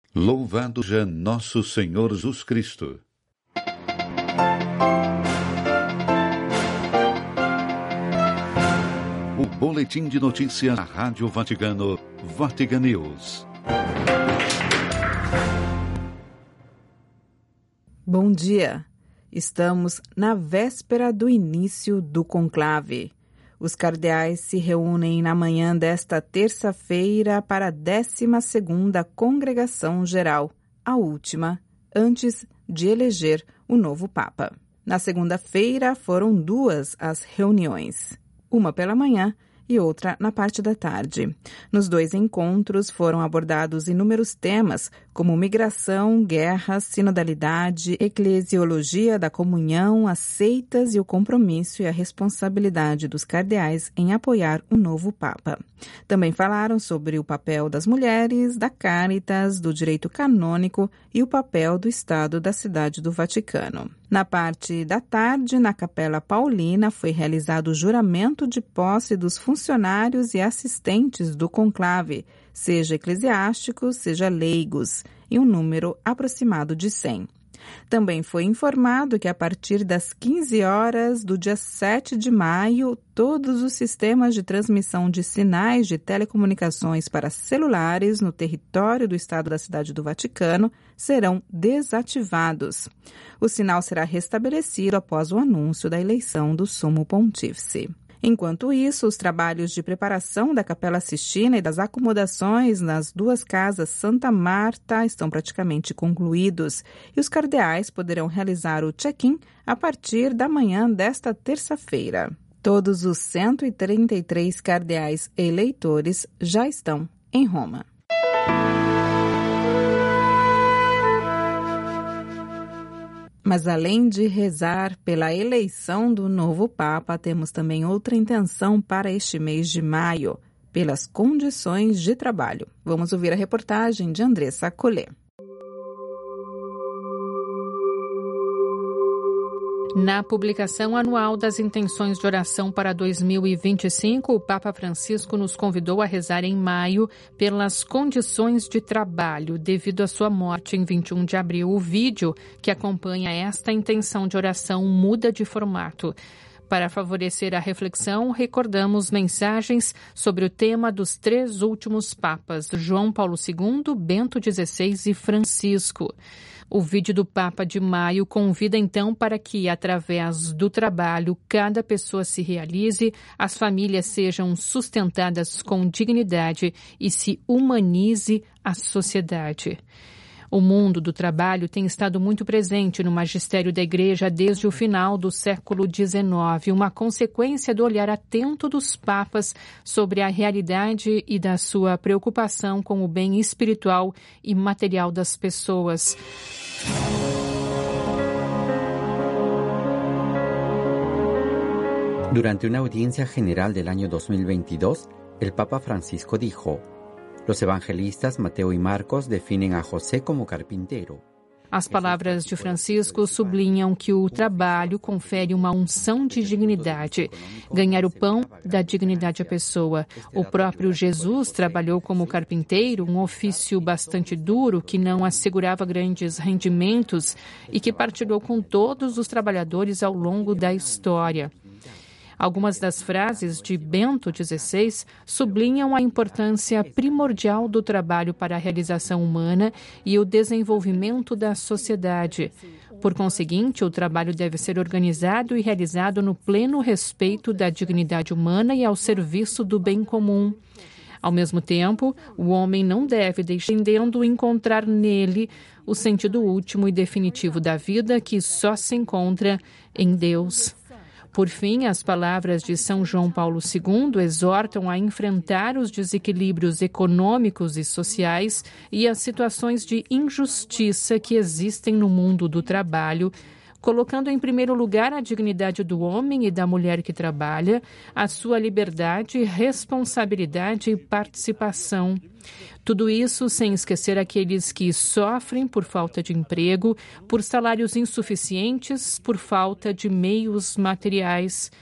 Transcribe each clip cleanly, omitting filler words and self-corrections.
Louvado seja nosso Senhor Jesus Cristo. O boletim de notícias da Rádio Vaticano, Vatican News. Bom dia. Estamos na véspera do início do conclave. Os cardeais se reúnem na manhã desta terça-feira para a 12ª Congregação Geral, a última, antes de eleger o novo Papa. Na segunda-feira foram 2 as reuniões, uma pela manhã e outra na parte da tarde. Nos 2 encontros foram abordados inúmeros temas, como migração, guerra, sinodalidade, eclesiologia da comunhão, as seitas e o compromisso e a responsabilidade dos cardeais em apoiar o novo Papa. Também falaram sobre o papel das mulheres, da Caritas, do direito canônico e o papel do Estado da Cidade do Vaticano. Na parte da tarde, na Capela Paulina, foi realizado o juramento de posse dos funcionários e assistentes do conclave, seja eclesiásticos, seja leigos, em um número aproximado de 100. Também foi informado que a partir das 15 horas do dia 7 de maio, todos os sistemas de transmissão de sinais de telecomunicações para celulares no território do Estado da Cidade do Vaticano serão desativados. O sinal será restabelecido após o anúncio da eleição do Sumo Pontífice. Enquanto isso, os trabalhos de preparação da Capela Sistina e das acomodações nas 2 casas Santa Marta estão praticamente concluídos e os cardeais poderão realizar o check-in a partir da manhã desta terça-feira. Todos os 133 cardeais eleitores já estão em Roma. Mas além de rezar pela eleição do novo Papa, temos também outra intenção para este mês de maio, pelas condições de trabalho. Vamos ouvir a reportagem de Andressa Collet. Na publicação anual das intenções de oração para 2025, o Papa Francisco nos convidou a rezar em maio pelas condições de trabalho, devido à sua morte em 21 de abril. O vídeo que acompanha esta intenção de oração muda de formato. Para favorecer a reflexão, recordamos mensagens sobre o tema dos 3 últimos papas, João Paulo II, Bento XVI e Francisco. O vídeo do Papa de maio convida então para que, através do trabalho, cada pessoa se realize, as famílias sejam sustentadas com dignidade e se humanize a sociedade. O mundo do trabalho tem estado muito presente no magistério da Igreja desde o final do século XIX, uma consequência do olhar atento dos papas sobre a realidade e da sua preocupação com o bem espiritual e material das pessoas. Durante una audiencia general del año 2022, el Papa Francisco dijo: "Los evangelistas Mateo y Marcos definen a José como carpintero". As palavras de Francisco sublinham que o trabalho confere uma unção de dignidade. Ganhar o pão dá dignidade à pessoa. O próprio Jesus trabalhou como carpinteiro, um ofício bastante duro que não assegurava grandes rendimentos e que partilhou com todos os trabalhadores ao longo da história. Algumas das frases de Bento XVI sublinham a importância primordial do trabalho para a realização humana e o desenvolvimento da sociedade. Por conseguinte, o trabalho deve ser organizado e realizado no pleno respeito da dignidade humana e ao serviço do bem comum. Ao mesmo tempo, o homem não deve deixar de encontrar nele o sentido último e definitivo da vida, que só se encontra em Deus. Por fim, as palavras de São João Paulo II exortam a enfrentar os desequilíbrios econômicos e sociais e as situações de injustiça que existem no mundo do trabalho, colocando em primeiro lugar a dignidade do homem e da mulher que trabalha, a sua liberdade, responsabilidade e participação. Tudo isso sem esquecer aqueles que sofrem por falta de emprego, por salários insuficientes, por falta de meios materiais.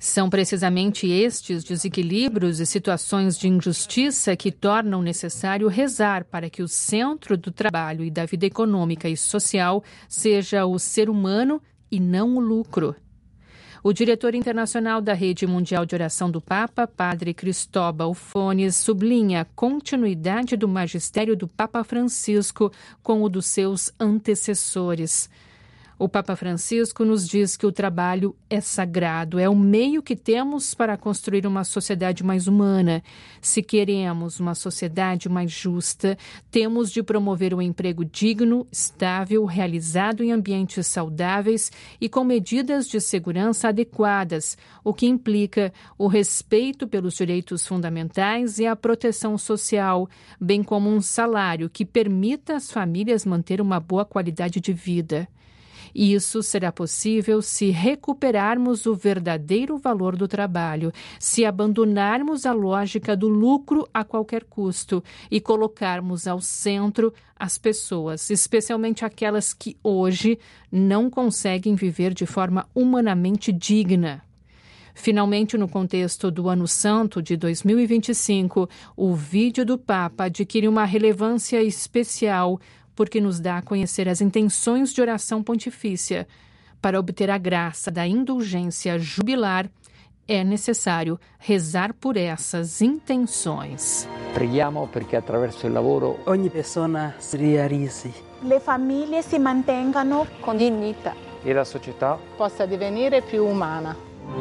São precisamente estes desequilíbrios e situações de injustiça que tornam necessário rezar para que o centro do trabalho e da vida econômica e social seja o ser humano e não o lucro. O diretor internacional da Rede Mundial de Oração do Papa, Padre Cristóbal Fones, sublinha a continuidade do magistério do Papa Francisco com o dos seus antecessores. O Papa Francisco nos diz que o trabalho é sagrado, é o meio que temos para construir uma sociedade mais humana. Se queremos uma sociedade mais justa, temos de promover um emprego digno, estável, realizado em ambientes saudáveis e com medidas de segurança adequadas, o que implica o respeito pelos direitos fundamentais e a proteção social, bem como um salário que permita às famílias manter uma boa qualidade de vida. Isso será possível se recuperarmos o verdadeiro valor do trabalho, se abandonarmos a lógica do lucro a qualquer custo e colocarmos ao centro as pessoas, especialmente aquelas que hoje não conseguem viver de forma humanamente digna. Finalmente, no contexto do Ano Santo de 2025, o vídeo do Papa adquire uma relevância especial porque nos dá a conhecer as intenções de oração pontifícia. Para obter a graça da indulgência jubilar, é necessário rezar por essas intenções. Preghiamo perché attraverso il lavoro ogni persona si realizzi. Le famiglie si mantengano con dignità e la società possa divenire più umana.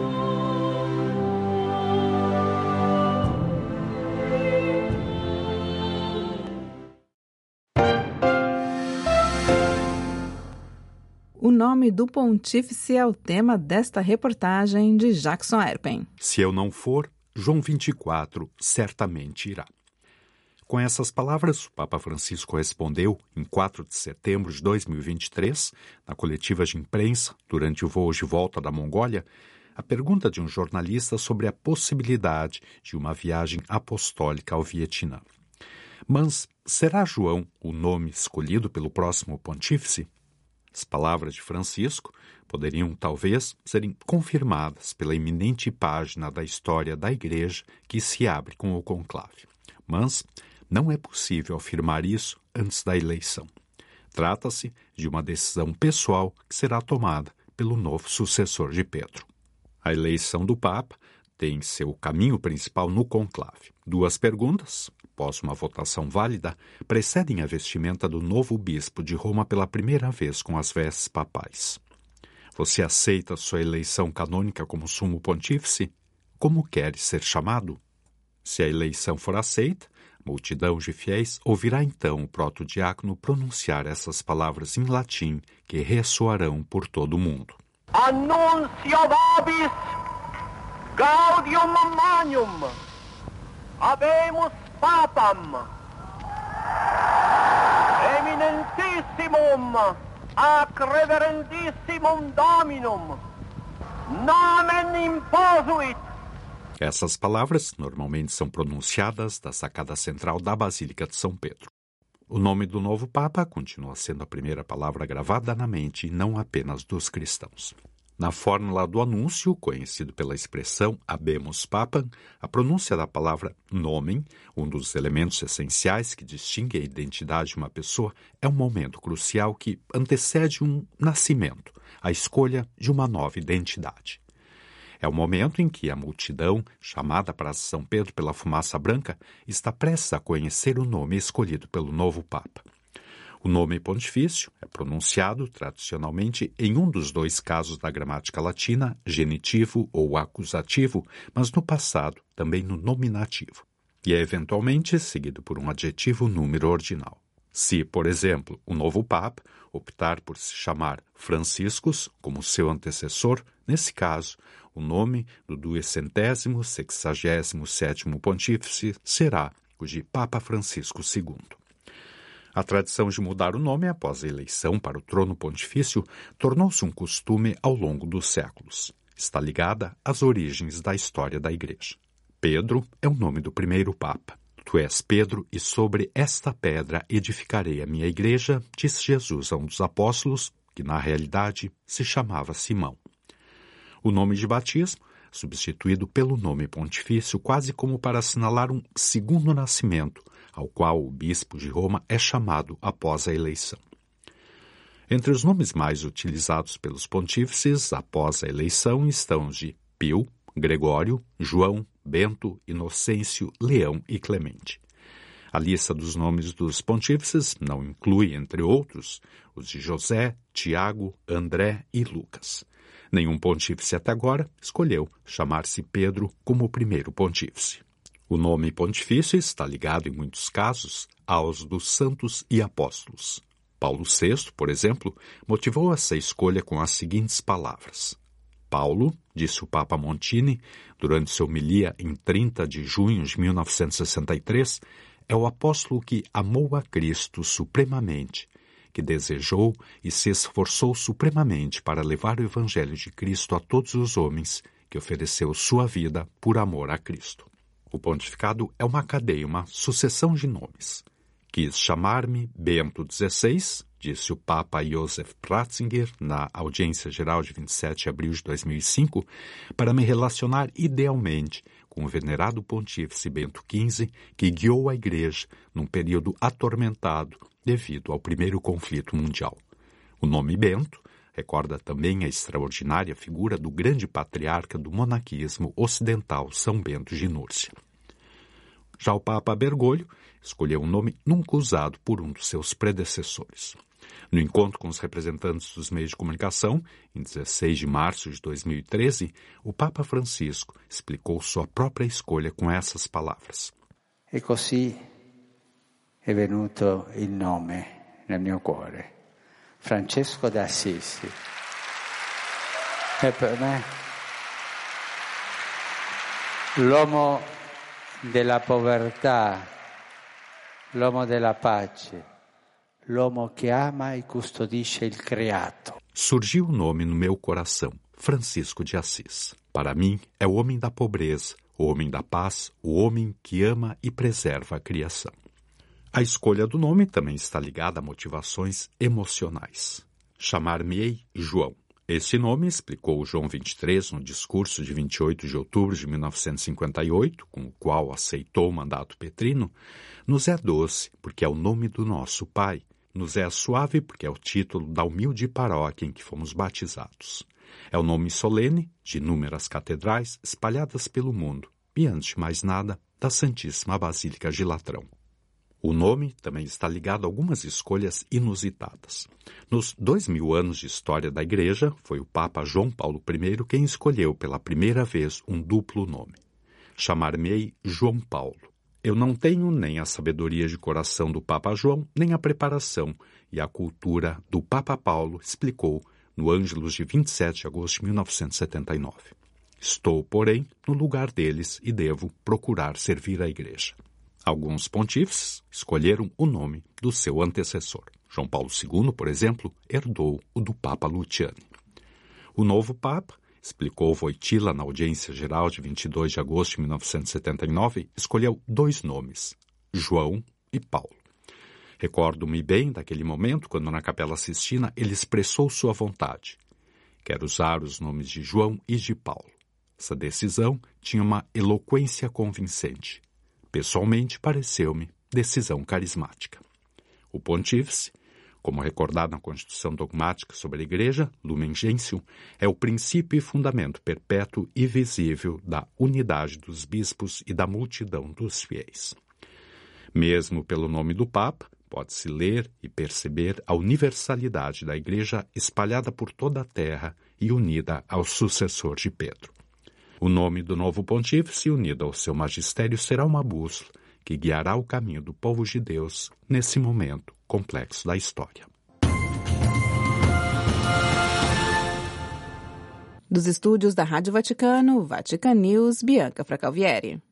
O nome do pontífice é o tema desta reportagem de Jackson Erpen. Se eu não for, João 24 certamente irá. Com essas palavras, o Papa Francisco respondeu, em 4 de setembro de 2023, na coletiva de imprensa, durante o voo de volta da Mongólia, a pergunta de um jornalista sobre a possibilidade de uma viagem apostólica ao Vietnã. Mas será João o nome escolhido pelo próximo pontífice? As palavras de Francisco poderiam, talvez, serem confirmadas pela iminente página da história da Igreja que se abre com o conclave. Mas não é possível afirmar isso antes da eleição. Trata-se de uma decisão pessoal que será tomada pelo novo sucessor de Pedro. A eleição do Papa tem seu caminho principal no conclave. 2 perguntas, após uma votação válida, precedem a vestimenta do novo bispo de Roma pela primeira vez com as vestes papais. Você aceita sua eleição canônica como sumo pontífice? Como quer ser chamado? Se a eleição for aceita, a multidão de fiéis ouvirá então o protodiácono pronunciar essas palavras em latim que ressoarão por todo o mundo. Annuncio vobis gaudium magnum, habemus papam, eminentissimum ac reverentissimum dominum, nomen imposuit. Essas palavras normalmente são pronunciadas da sacada central da Basílica de São Pedro. O nome do novo Papa continua sendo a primeira palavra gravada na mente e não apenas dos cristãos. Na fórmula do anúncio, conhecido pela expressão habemus papam, a pronúncia da palavra nomen, um dos elementos essenciais que distingue a identidade de uma pessoa, é um momento crucial que antecede um nascimento, a escolha de uma nova identidade. É o momento em que a multidão, chamada para São Pedro pela fumaça branca, está prestes a conhecer o nome escolhido pelo novo Papa. O nome pontifício é pronunciado tradicionalmente em um dos 2 casos da gramática latina, genitivo ou acusativo, mas no passado também no nominativo, e é eventualmente seguido por um adjetivo número ordinal. Se, por exemplo, o novo Papa optar por se chamar Franciscus como seu antecessor, nesse caso, o nome do 267º pontífice será o de Papa Francisco II. A tradição de mudar o nome após a eleição para o trono pontifício tornou-se um costume ao longo dos séculos. Está ligada às origens da história da Igreja. Pedro é o nome do primeiro Papa. Tu és Pedro, e sobre esta pedra edificarei a minha igreja, disse Jesus a um dos apóstolos, que na realidade se chamava Simão. O nome de batismo substituído pelo nome pontifício quase como para assinalar um segundo nascimento, ao qual o bispo de Roma é chamado após a eleição. Entre os nomes mais utilizados pelos pontífices após a eleição estão os de Pio, Gregório, João, Bento, Inocêncio, Leão e Clemente. A lista dos nomes dos pontífices não inclui, entre outros, os de José, Tiago, André e Lucas. Nenhum pontífice até agora escolheu chamar-se Pedro como o primeiro pontífice. O nome pontifício está ligado, em muitos casos, aos dos santos e apóstolos. Paulo VI, por exemplo, motivou essa escolha com as seguintes palavras. Paulo, disse o Papa Montini, durante sua homilia em 30 de junho de 1963, é o apóstolo que amou a Cristo supremamente, que desejou e se esforçou supremamente para levar o Evangelho de Cristo a todos os homens, que ofereceu sua vida por amor a Cristo. O pontificado é uma cadeia, uma sucessão de nomes. Quis chamar-me Bento XVI, disse o Papa Joseph Ratzinger na audiência geral de 27 de abril de 2005, para me relacionar idealmente com o venerado pontífice Bento XV, que guiou a Igreja num período atormentado devido ao primeiro conflito mundial. O nome Bento recorda também a extraordinária figura do grande patriarca do monaquismo ocidental, São Bento de Núrcia. Já o Papa Bergoglio escolheu um nome nunca usado por um dos seus predecessores. No encontro com os representantes dos meios de comunicação, em 16 de março de 2013, o Papa Francisco explicou sua própria escolha com essas palavras. E così è venuto il nome nel mio cuore, Francesco d'Assisi. E per me l'uomo della povertà, l'uomo della pace, l'uomo che ama e custodisce il creato. Surgiu o nome no meu coração, Francisco de Assis. Para mim, é o homem da pobreza, o homem da paz, o homem que ama e preserva a criação. A escolha do nome também está ligada a motivações emocionais. Chamar-me-ei João. Esse nome, explicou João XXIII no discurso de 28 de outubro de 1958, com o qual aceitou o mandato petrino, nos é doce porque é o nome do nosso Pai, nos é suave porque é o título da humilde paróquia em que fomos batizados. É o nome solene de inúmeras catedrais espalhadas pelo mundo e, antes de mais nada, da Santíssima Basílica de Latrão. O nome também está ligado a algumas escolhas inusitadas. Nos 2000 anos de história da Igreja, foi o Papa João Paulo I quem escolheu pela primeira vez um duplo nome. Chamar-me-ei João Paulo. Eu não tenho nem a sabedoria de coração do Papa João, nem a preparação e a cultura do Papa Paulo, explicou no Ângelus de 27 de agosto de 1979. Estou, porém, no lugar deles e devo procurar servir a Igreja. Alguns pontífices escolheram o nome do seu antecessor. João Paulo II, por exemplo, herdou o do Papa Luciani. O novo Papa, explicou Wojtyła na audiência geral de 22 de agosto de 1979, escolheu dois nomes, João e Paulo. Recordo-me bem daquele momento quando na Capela Sistina ele expressou sua vontade. Quero usar os nomes de João e de Paulo. Essa decisão tinha uma eloquência convincente. Pessoalmente, pareceu-me decisão carismática. O pontífice, como recordado na Constituição Dogmática sobre a Igreja, Lumen Gentium, é o princípio e fundamento perpétuo e visível da unidade dos bispos e da multidão dos fiéis. Mesmo pelo nome do Papa, pode-se ler e perceber a universalidade da Igreja espalhada por toda a terra e unida ao sucessor de Pedro. O nome do novo pontífice, unido ao seu magistério, será uma bússola que guiará o caminho do povo de Deus nesse momento complexo da história. Dos estúdios da Rádio Vaticano, Vatican News, Bianca Fracalvieri.